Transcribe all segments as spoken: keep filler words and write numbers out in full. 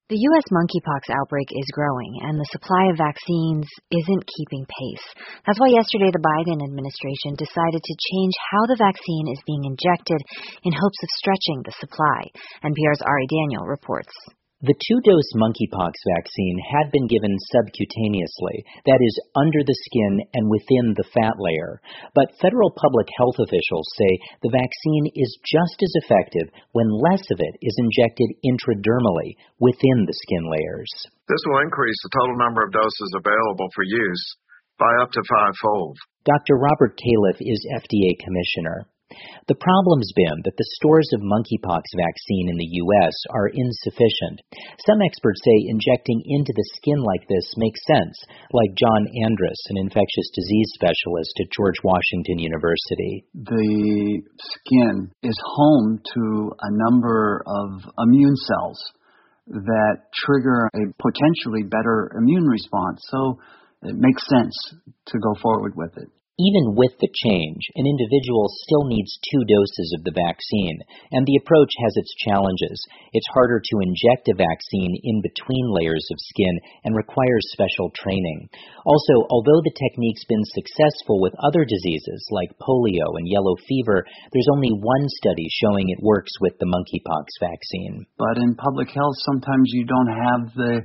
The U S monkeypox outbreak is growing, and the supply of vaccines isn't keeping pace. That's why yesterday the Biden administration decided to change how the vaccine is being injected in hopes of stretching the supply. N P R's Ari Daniel reports. The two-dose monkeypox vaccine had been given subcutaneously, that is, under the skin and within the fat layer. But federal public health officials say the vaccine is just as effective when less of it is injected intradermally within the skin layers. This will increase the total number of doses available for use by up to fivefold. Doctor Robert Califf is F D A commissioner. The problem's been that the stores of monkeypox vaccine in the U S are insufficient. Some experts say injecting into the skin like this makes sense, like John Andrus, an infectious disease specialist at George Washington University. The skin is home to a number of immune cells that trigger a potentially better immune response, so it makes sense to go forward with it. Even with the change, an individual still needs two doses of the vaccine, and the approach has its challenges. It's harder to inject a vaccine in between layers of skin and requires special training. Also, although the technique's been successful with other diseases like polio and yellow fever, there's only one study showing it works with the monkeypox vaccine. But in public health, sometimes you don't have the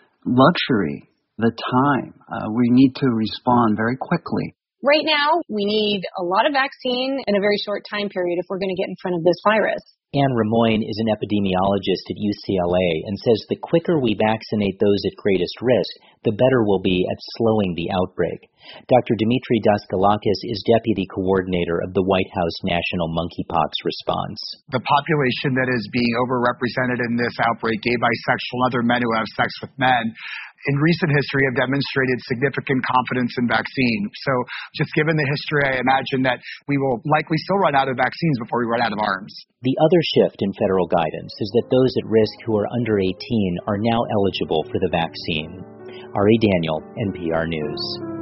luxury, the time. Uh, we need to respond very quickly. Right now, we need a lot of vaccine in a very short time period if we're going to get in front of this virus. Anne Ramoyne is an epidemiologist at U C L A and says the quicker we vaccinate those at greatest risk, the better we'll be at slowing the outbreak. Doctor Dimitri Daskalakis is deputy coordinator of the White House National Monkeypox Response. The population that is being overrepresented in this outbreak, gay, bisexual, and other men who have sex with men, in recent history have demonstrated significant confidence in vaccine. So just given the history, I imagine that we will likely still run out of vaccines before we run out of arms. The other shift in federal guidance is that those at risk who are under eighteen are now eligible for the vaccine. Ari Daniel, N P R News.